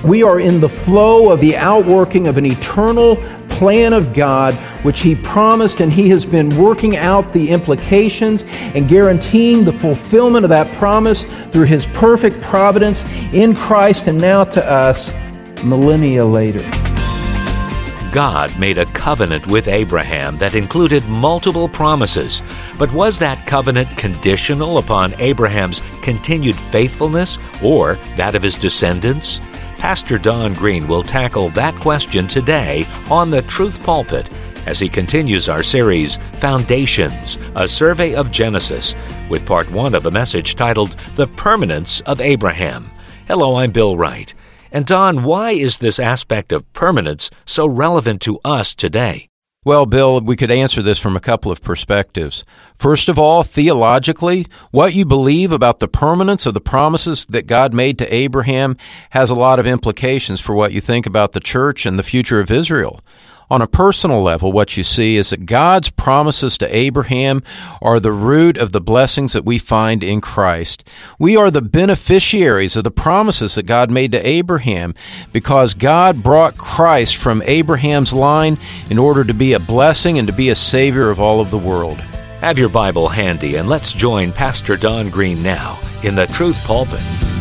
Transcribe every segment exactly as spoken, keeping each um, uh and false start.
We are in the flow of the outworking of an eternal plan of God, which He promised, and He has been working out the implications and guaranteeing the fulfillment of that promise through His perfect providence in Christ and now to us millennia later. God made a covenant with Abraham that included multiple promises, but was that covenant conditional upon Abraham's continued faithfulness or that of his descendants? Pastor Don Green will tackle that question today on the Truth Pulpit as he continues our series, Foundations, a survey of Genesis, with part one of a message titled, The Permanence of Abraham. Hello, I'm Bill Wright. And Don, why is this aspect of permanence so relevant to us today? Well, Bill, we could answer this from a couple of perspectives. First of all, theologically, what you believe about the permanence of the promises that God made to Abraham has a lot of implications for what you think about the church and the future of Israel. On a personal level, what you see is that God's promises to Abraham are the root of the blessings that we find in Christ. We are the beneficiaries of the promises that God made to Abraham because God brought Christ from Abraham's line in order to be a blessing and to be a Savior of all of the world. Have your Bible handy and let's join Pastor Don Green now in the Truth Pulpit.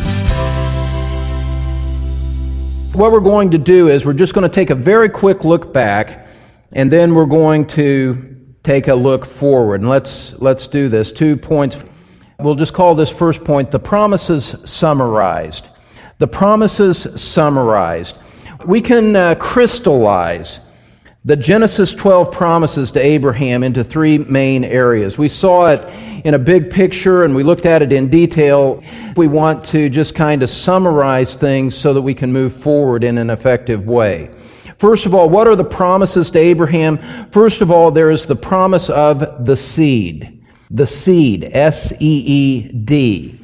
What we're going to do is we're just going to take a very quick look back, and then we're going to take a look forward. And let's let's do this. Two points. We'll just call this first point the promises summarized. The promises summarized. We can uh, crystallize the Genesis twelve promises to Abraham into three main areas. We saw it in a big picture and we looked at it in detail. We want to just kind of summarize things so that we can move forward in an effective way. First of all, what are the promises to Abraham? First of all, there is the promise of the seed. The seed, S E E D.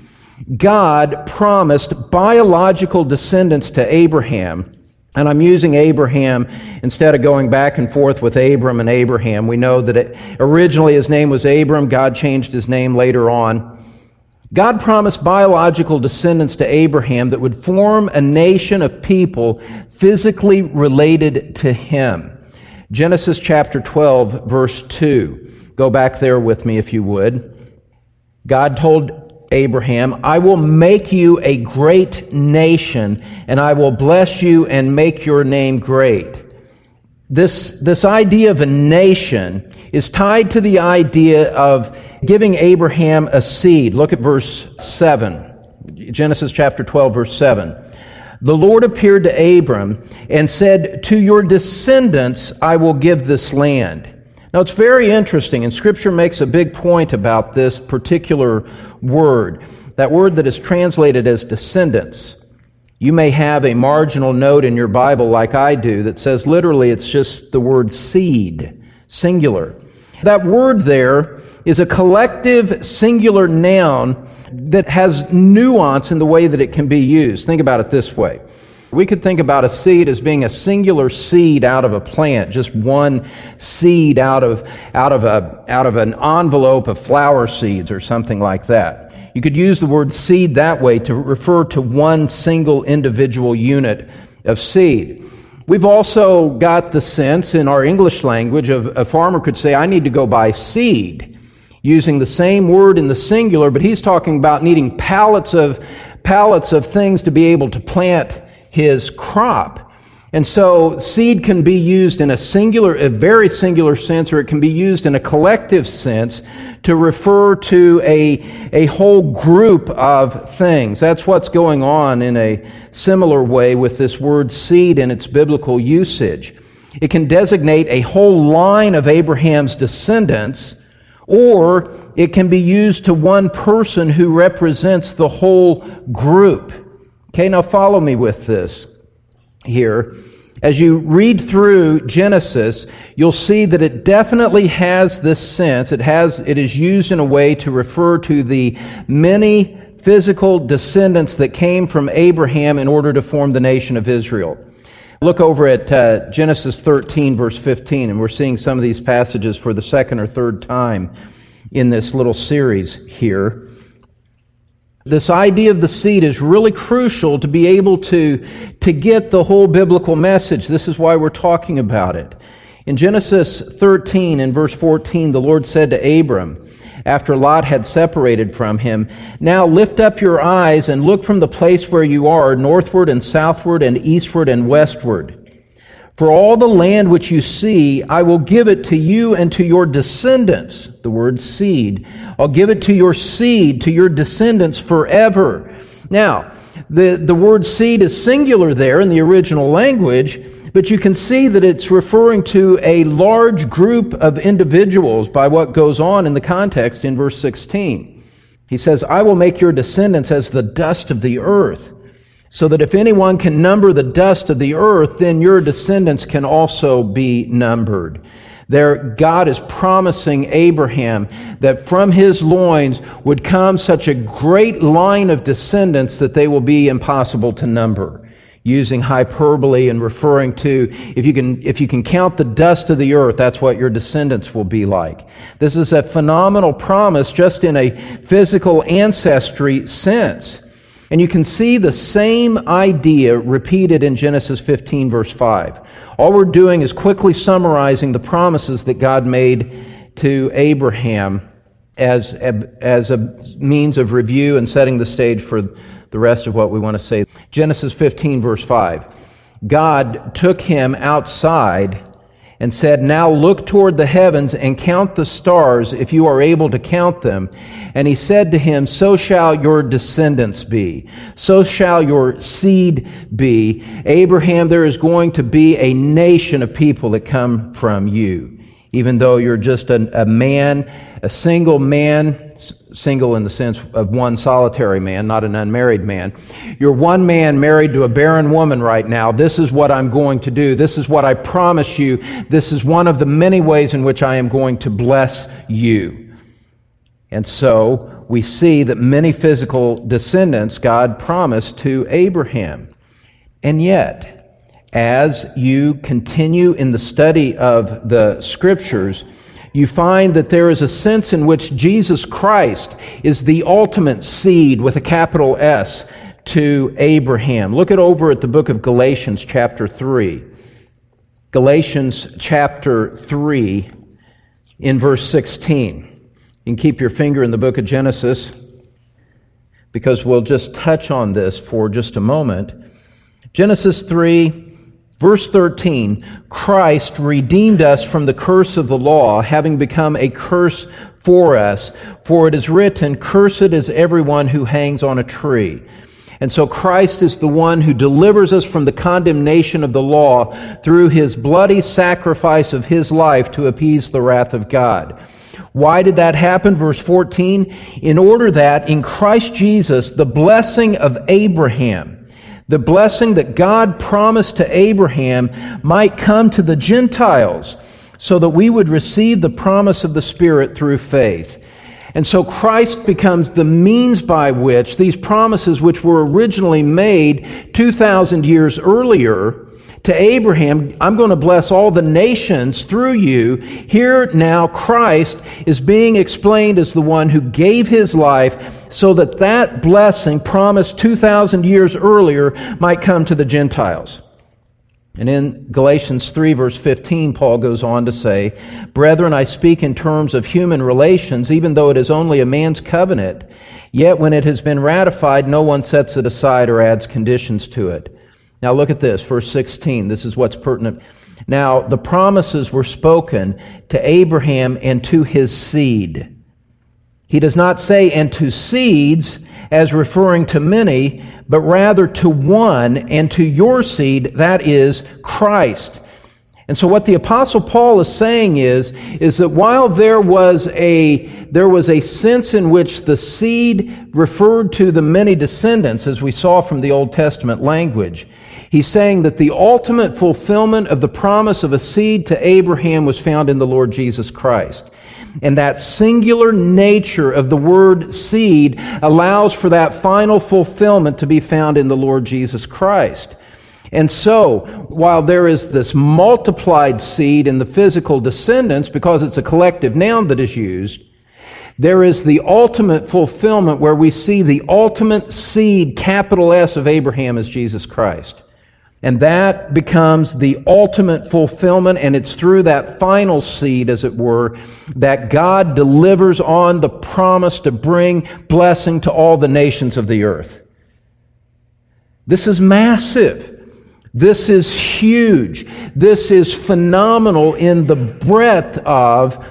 God promised biological descendants to Abraham. And I'm using Abraham instead of going back and forth with Abram and Abraham. We know that it, originally his name was Abram. God changed his name later on. God promised biological descendants to Abraham that would form a nation of people physically related to him. Genesis chapter twelve, verse two. Go back there with me if you would. God told Abraham, I will make you a great nation, and I will bless you and make your name great. This, this idea of a nation is tied to the idea of giving Abraham a seed. Look at verse seven, Genesis chapter twelve, verse seven. The Lord appeared to Abram and said, to your descendants I will give this land. Now, it's very interesting, and Scripture makes a big point about this particular word, that word that is translated as descendants. You may have a marginal note in your Bible like I do that says literally it's just the word seed, singular. That word there is a collective singular noun that has nuance in the way that it can be used. Think about it this way. We could think about a seed as being a singular seed out of a plant, just one seed out of out of a out of an envelope of flower seeds or something like that. You could use the word seed that way to refer to one single individual unit of seed. We've also got the sense in our English language of a farmer could say, I need to go buy seed, using the same word in the singular, but he's talking about needing pallets of pallets of things to be able to plant his crop. And so seed can be used in a singular, a very singular sense, or it can be used in a collective sense to refer to a, a whole group of things. That's what's going on in a similar way with this word seed in its biblical usage. It can designate a whole line of Abraham's descendants, or it can be used to one person who represents the whole group. Okay, now follow me with this here. As you read through Genesis, you'll see that it definitely has this sense. It has, it is used in a way to refer to the many physical descendants that came from Abraham in order to form the nation of Israel. Look over at uh, Genesis thirteen, verse fifteen, and we're seeing some of these passages for the second or third time in this little series here. This idea of the seed is really crucial to be able to, to get the whole biblical message. This is why we're talking about it. In Genesis thirteen, in verse fourteen, the Lord said to Abram, after Lot had separated from him, "Now lift up your eyes and look from the place where you are, northward and southward and eastward and westward. For all the land which you see, I will give it to you and to your descendants." The word seed. "I'll give it to your seed, to your descendants forever." Now, the, the word seed is singular there in the original language, but you can see that it's referring to a large group of individuals by what goes on in the context in verse sixteen. He says, "I will make your descendants as the dust of the earth, so that if anyone can number the dust of the earth, then your descendants can also be numbered." There, God is promising Abraham that from his loins would come such a great line of descendants that they will be impossible to number, using hyperbole and referring to, if you can, if you can count the dust of the earth, that's what your descendants will be like. This is a phenomenal promise just in a physical ancestry sense. And you can see the same idea repeated in Genesis fifteen, verse five. All we're doing is quickly summarizing the promises that God made to Abraham as, as a means of review and setting the stage for the rest of what we want to say. Genesis fifteen, verse five. God took him outside and said, "Now look toward the heavens and count the stars, if you are able to count them." And he said to him, "So shall your descendants be. So shall your seed be. Abraham, there is going to be a nation of people that come from you." Even though you're just a, a man, a single man, single in the sense of one solitary man, not an unmarried man. You're one man married to a barren woman right now. This is what I'm going to do. This is what I promise you. This is one of the many ways in which I am going to bless you. And so we see that many physical descendants God promised to Abraham. And yet, as you continue in the study of the Scriptures, you find that there is a sense in which Jesus Christ is the ultimate seed with a capital S to Abraham. Look at over at the book of Galatians chapter three. Galatians chapter three in verse sixteen. You can keep your finger in the book of Genesis because we'll just touch on this for just a moment. Genesis three, verse thirteen, "Christ redeemed us from the curse of the law, having become a curse for us. For it is written, 'Cursed is everyone who hangs on a tree.'" And so Christ is the one who delivers us from the condemnation of the law through his bloody sacrifice of his life to appease the wrath of God. Why did that happen? Verse fourteen, "In order that in Christ Jesus the blessing of Abraham," the blessing that God promised to Abraham, "might come to the Gentiles, so that we would receive the promise of the Spirit through faith." And so Christ becomes the means by which these promises, which were originally made two thousand years earlier to Abraham, "I'm going to bless all the nations through you." Here now Christ is being explained as the one who gave his life so that that blessing promised two thousand years earlier might come to the Gentiles. And in Galatians three, verse fifteen, Paul goes on to say, "Brethren, I speak in terms of human relations, even though it is only a man's covenant. Yet when it has been ratified, no one sets it aside or adds conditions to it." Now look at this, verse sixteen. This is what's pertinent. "Now the promises were spoken to Abraham and to his seed." He does not say, "and to seeds," as referring to many, but rather to one, and to your seed, that is Christ. And so what the Apostle Paul is saying is, is that while there was a there was a sense in which the seed referred to the many descendants, as we saw from the Old Testament language, he's saying that the ultimate fulfillment of the promise of a seed to Abraham was found in the Lord Jesus Christ. And that singular nature of the word seed allows for that final fulfillment to be found in the Lord Jesus Christ. And so, while there is this multiplied seed in the physical descendants, because it's a collective noun that is used, there is the ultimate fulfillment where we see the ultimate seed, capital S, of Abraham as Jesus Christ. And that becomes the ultimate fulfillment, and it's through that final seed, as it were, that God delivers on the promise to bring blessing to all the nations of the earth. This is massive. This is huge. This is phenomenal in the breadth of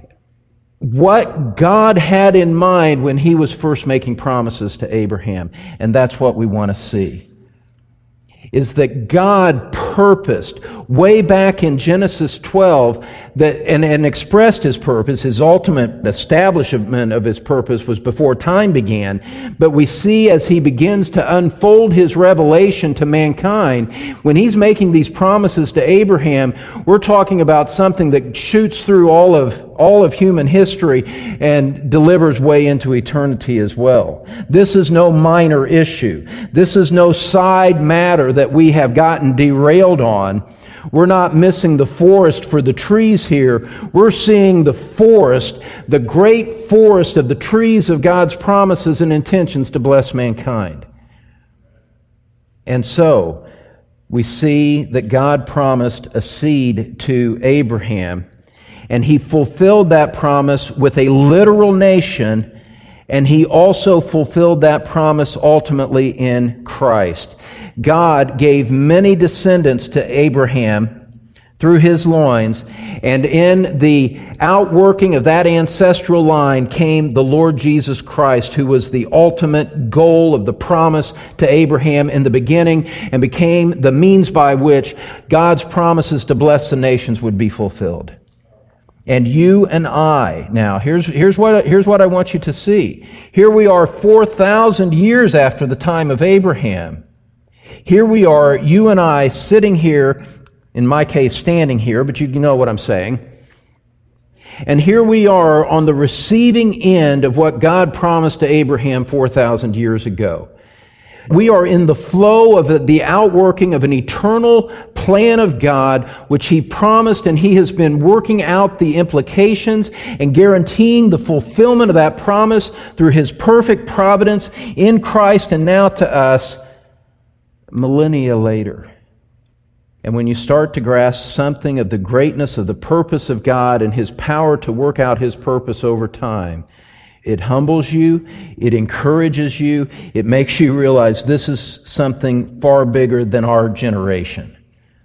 what God had in mind when He was first making promises to Abraham. And that's what we want to see. Is that God purposed way back in Genesis twelve that and, and expressed His purpose. His ultimate establishment of His purpose was before time began. But we see as He begins to unfold His revelation to mankind, when He's making these promises to Abraham, we're talking about something that shoots through all of all of human history and delivers way into eternity as well. This is no minor issue. This is no side matter that we have gotten derailed on. We're not missing the forest for the trees here. We're seeing the forest, the great forest of the trees of God's promises and intentions to bless mankind. And so, we see that God promised a seed to Abraham, and He fulfilled that promise with a literal nation, and He also fulfilled that promise ultimately in Christ. God gave many descendants to Abraham through his loins, and in the outworking of that ancestral line came the Lord Jesus Christ, who was the ultimate goal of the promise to Abraham in the beginning and became the means by which God's promises to bless the nations would be fulfilled. And you and I, now, here's, here's, what, here's what I want you to see. Here we are four thousand years after the time of Abraham. Here we are, you and I, sitting here, in my case, standing here, but you know what I'm saying. And here we are on the receiving end of what God promised to Abraham four thousand years ago. We are in the flow of the outworking of an eternal plan of God, which He promised, and He has been working out the implications and guaranteeing the fulfillment of that promise through His perfect providence in Christ and now to us millennia later. And when you start to grasp something of the greatness of the purpose of God and His power to work out His purpose over time, it humbles you, it encourages you, it makes you realize this is something far bigger than our generation.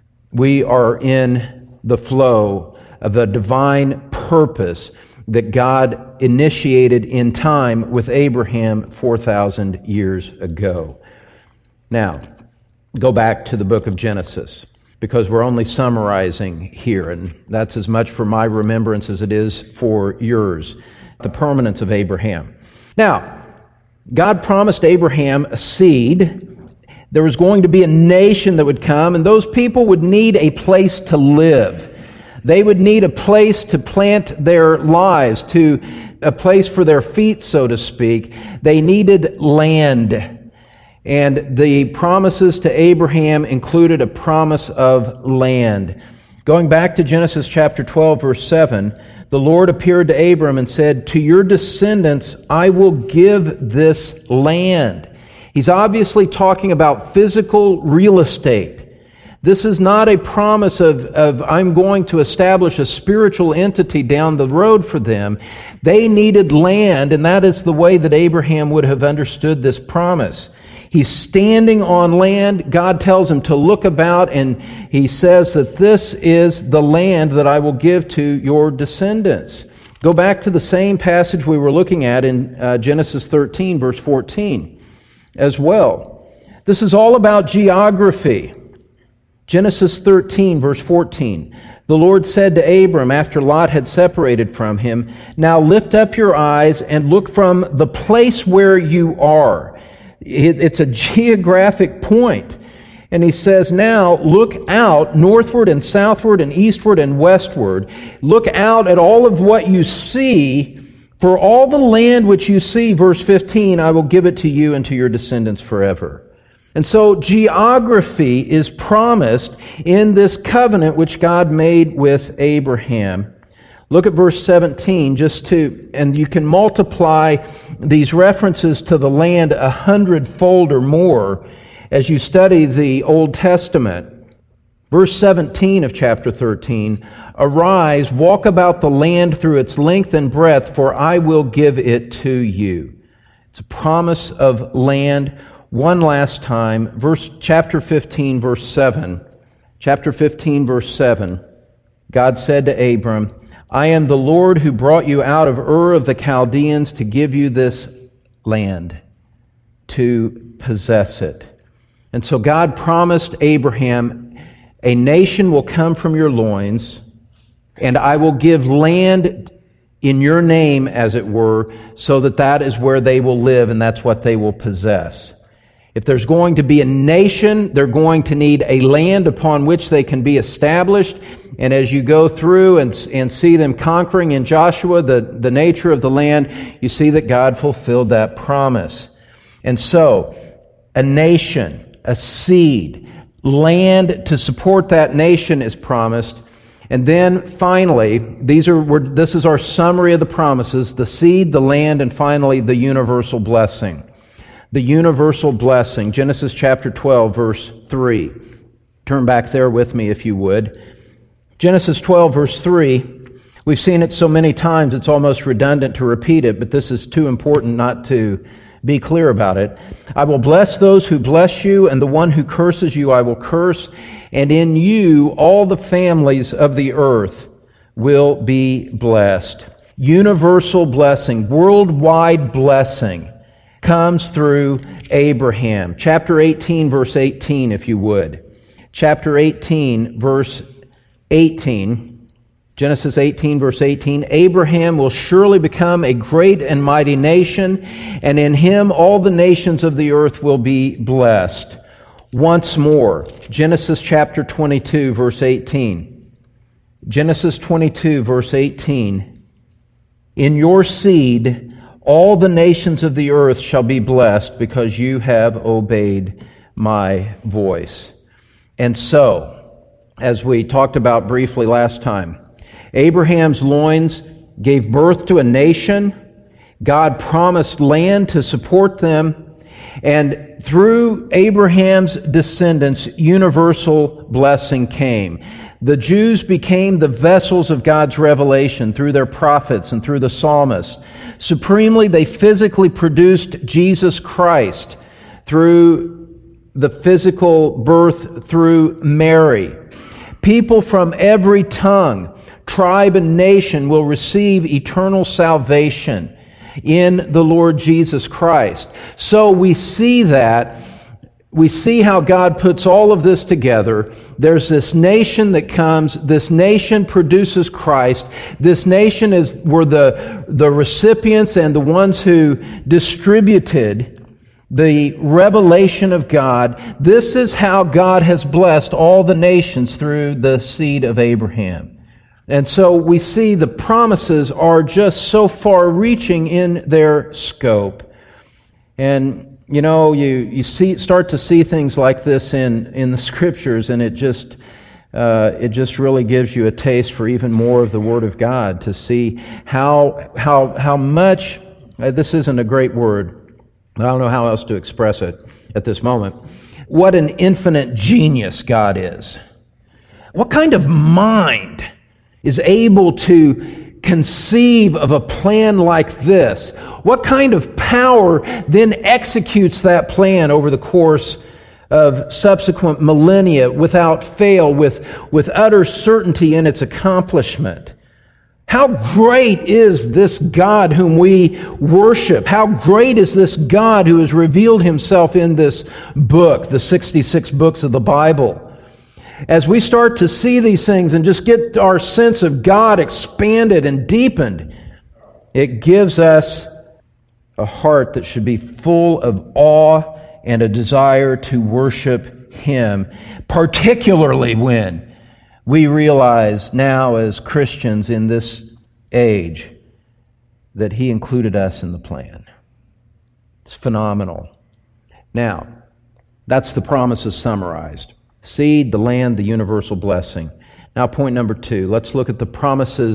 We are in the flow of a divine purpose that God initiated in time with Abraham four thousand years ago. Now, go back to the book of Genesis, because we're only summarizing here, and that's as much for my remembrance as it is for yours. The permanence of Abraham. Now, God promised Abraham a seed. There was going to be a nation that would come, and those people would need a place to live. They would need a place to plant their lives, to a place for their feet, so to speak. They needed land. And the promises to Abraham included a promise of land. Going back to Genesis chapter twelve, verse seven, the Lord appeared to Abram and said, "To your descendants I will give this land." He's obviously talking about physical real estate. This is not a promise of, of I'm going to establish a spiritual entity down the road for them. They needed land, and that is the way that Abraham would have understood this promise. He's standing on land. God tells him to look about, and He says that this is the land that I will give to your descendants. Go back to the same passage we were looking at in uh, Genesis thirteen, verse fourteen as well. This is all about geography. Genesis thirteen, verse fourteen. The Lord said to Abram after Lot had separated from him, "Now lift up your eyes and look from the place where you are." It's a geographic point. And He says, now look out northward and southward and eastward and westward. Look out at all of what you see. For all the land which you see, verse fifteen, I will give it to you and to your descendants forever. And so geography is promised in this covenant which God made with Abraham. Look at verse seventeen, just to, and you can multiply these references to the land a hundredfold or more as you study the Old Testament. Verse seventeen of chapter thirteen, "Arise, walk about the land through its length and breadth, for I will give it to you." It's a promise of land. One last time, verse chapter fifteen, verse seven. Chapter fifteen, verse seven. God said to Abram, "I am the Lord who brought you out of Ur of the Chaldeans to give you this land, to possess it." And so God promised Abraham, "A nation will come from your loins, and I will give land in your name, as it were, so that that is where they will live, and that's what they will possess." If there's going to be a nation, they're going to need a land upon which they can be established. And as you go through and, and see them conquering in Joshua the, the nature of the land, you see that God fulfilled that promise. And so, a nation, a seed, land to support that nation is promised. And then finally, these are we're, this is our summary of the promises: the seed, the land, and finally the universal blessing. The universal blessing, Genesis chapter twelve, verse three. Turn back there with me if you would. Genesis twelve, verse three. We've seen it so many times it's almost redundant to repeat it, but this is too important not to be clear about it. "I will bless those who bless you, and the one who curses you I will curse, and in you all the families of the earth will be blessed." Universal blessing, worldwide blessing comes through Abraham. Chapter eighteen, verse eighteen, if you would. Chapter eighteen, verse eighteen. Genesis eighteen, verse eighteen, "Abraham will surely become a great and mighty nation, and in him all the nations of the earth will be blessed." Once more, Genesis chapter twenty-two, verse eighteen. Genesis twenty-two, verse eighteen. "In your seed all the nations of the earth shall be blessed, because you have obeyed my voice." And so, as we talked about briefly last time, Abraham's loins gave birth to a nation. God promised land to support them. And through Abraham's descendants, universal blessing came. The Jews became the vessels of God's revelation through their prophets and through the psalmists. Supremely, they physically produced Jesus Christ through the physical birth through Mary. People from every tongue, tribe, and nation will receive eternal salvation in the Lord Jesus Christ. So we see that. We see how God puts all of this together. There's this nation that comes. This nation produces Christ. This nation is were the, the recipients and the ones who distributed the revelation of God. This is how God has blessed all the nations through the seed of Abraham. And so we see the promises are just so far-reaching in their scope. And you know, you, you see start to see things like this in, in the Scriptures, and it just uh, it just really gives you a taste for even more of the Word of God, to see how how how much uh, this isn't a great word, but I don't know how else to express it at this moment. What an infinite genius God is! What kind of mind is able to conceive of a plan like this? What kind of power then executes that plan over the course of subsequent millennia without fail, with, with utter certainty in its accomplishment? How great is this God whom we worship? How great is this God who has revealed himself in this book, the sixty-six books of the Bible? As we start to see these things and just get our sense of God expanded and deepened, it gives us a heart that should be full of awe and a desire to worship Him, particularly when we realize now as Christians in this age that He included us in the plan. It's phenomenal. Now, that's the promises summarized. Seed, the land, the universal blessing. Now, point number two. Let's look at the promises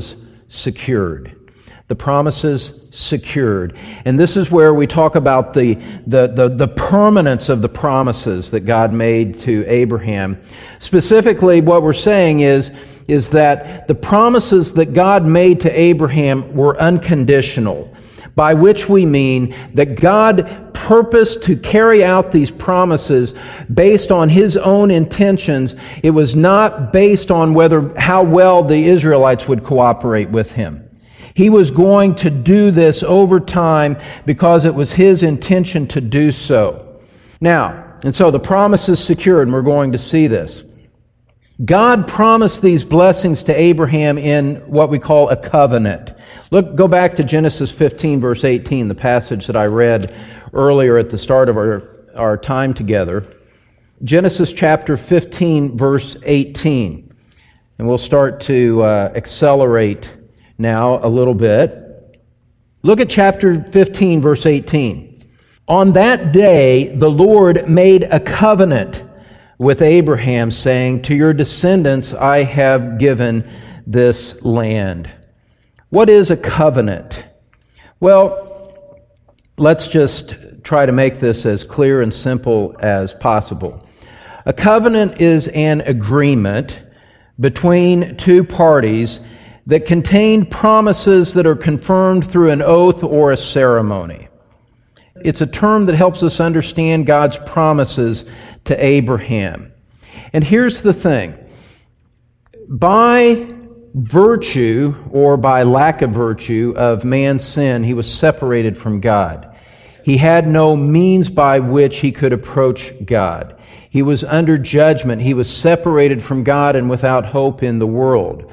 secured. The promises secured. And this is where we talk about the, the, the, the permanence of the promises that God made to Abraham. Specifically, what we're saying is, is that the promises that God made to Abraham were unconditional, by which we mean that God purposed to carry out these promises based on His own intentions. It was not based on whether how well the Israelites would cooperate with Him. He was going to do this over time because it was His intention to do so. Now, and so the promise is secured, and we're going to see this. God promised these blessings to Abraham in what we call a covenant. Look, go back to Genesis fifteen, verse eighteen, the passage that I read earlier at the start of our, our time together. Genesis chapter fifteen, verse eighteen. And we'll start to uh, accelerate now a little bit. Look at chapter fifteen, verse eighteen. On that day, the Lord made a covenant with Abraham, saying, to your descendants I have given this land. What is a covenant? Well, let's just try to make this as clear and simple as possible. A covenant is an agreement between two parties that contain promises that are confirmed through an oath or a ceremony. It's a term that helps us understand God's promises to Abraham. And here's the thing. By virtue, or by lack of virtue, of man's sin, he was separated from God. He had no means by which he could approach God. He was under judgment. He was separated from God and without hope in the world.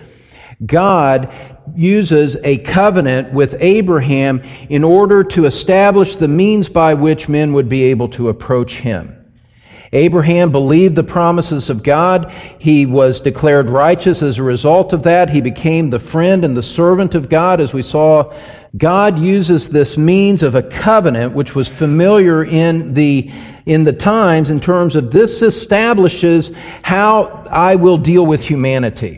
God uses a covenant with Abraham in order to establish the means by which men would be able to approach Him. Abraham believed the promises of God. He was declared righteous as a result of that. He became the friend and the servant of God. As we saw, God uses this means of a covenant, which was familiar in the in the times, in terms of this establishes how I will deal with humanity,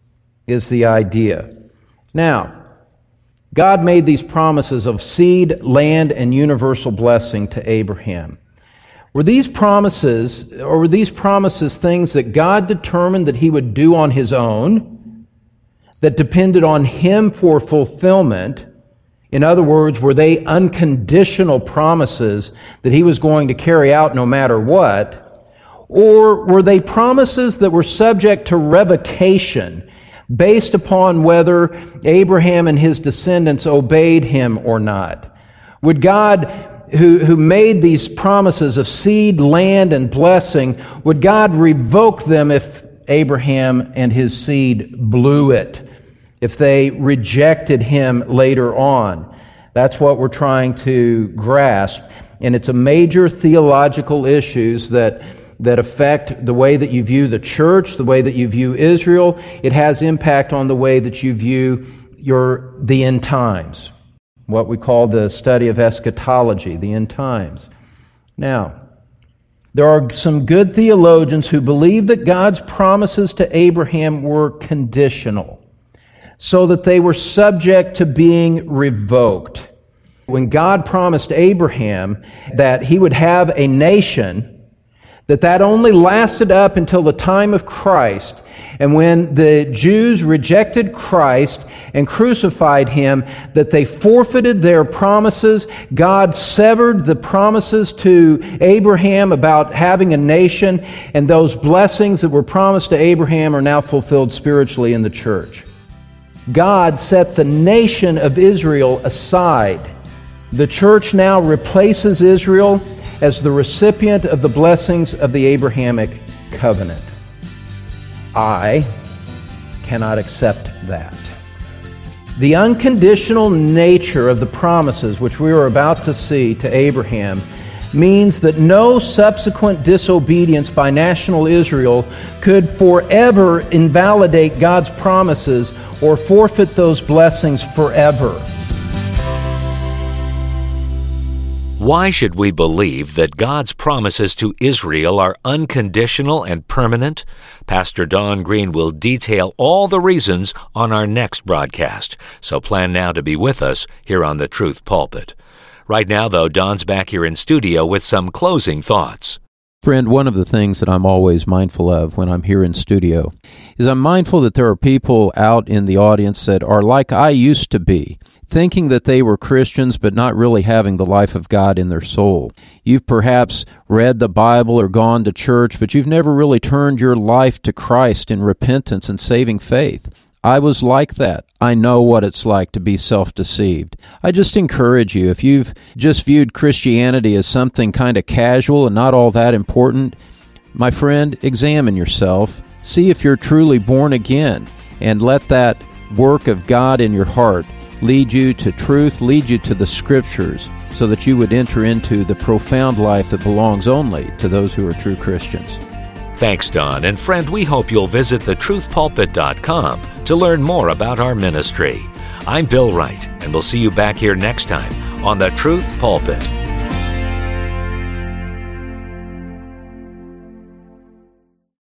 is the idea. Now, God made these promises of seed, land, and universal blessing to Abraham. Were these promises, or were these promises things that God determined that He would do on His own, that depended on Him for fulfillment? In other words, were they unconditional promises that He was going to carry out no matter what? Or were they promises that were subject to revocation based upon whether Abraham and his descendants obeyed Him or not? Would God, who, who made these promises of seed, land, and blessing, would God revoke them if Abraham and his seed blew it, if they rejected Him later on? That's what we're trying to grasp, and it's a major theological issues that that affect the way that you view the church, the way that you view Israel. It has impact on the way that you view your the end times, what we call the study of eschatology, the end times. Now, there are some good theologians who believe that God's promises to Abraham were conditional, so that they were subject to being revoked. When God promised Abraham that he would have a nation, that that only lasted up until the time of Christ. And when the Jews rejected Christ and crucified Him, that they forfeited their promises. God severed the promises to Abraham about having a nation, and those blessings that were promised to Abraham are now fulfilled spiritually in the church. God set the nation of Israel aside. The church now replaces Israel as the recipient of the blessings of the Abrahamic covenant. I cannot accept that. The unconditional nature of the promises which we are about to see to Abraham means that no subsequent disobedience by national Israel could forever invalidate God's promises or forfeit those blessings forever. Why should we believe that God's promises to Israel are unconditional and permanent? Pastor Don Green will detail all the reasons on our next broadcast, so plan now to be with us here on the Truth Pulpit. Right now, though, Don's back here in studio with some closing thoughts. Friend, one of the things that I'm always mindful of when I'm here in studio is I'm mindful that there are people out in the audience that are like I used to be, thinking that they were Christians but not really having the life of God in their soul. You've perhaps read the Bible or gone to church, but you've never really turned your life to Christ in repentance and saving faith. I was like that. I know what it's like to be self-deceived. I just encourage you, if you've just viewed Christianity as something kind of casual and not all that important, my friend, examine yourself, see if you're truly born again, and let that work of God in your heart lead you to truth, lead you to the Scriptures, so that you would enter into the profound life that belongs only to those who are true Christians. Thanks, Don. And friend, we hope you'll visit the truth pulpit dot com to learn more about our ministry. I'm Bill Wright, and we'll see you back here next time on the Truth Pulpit.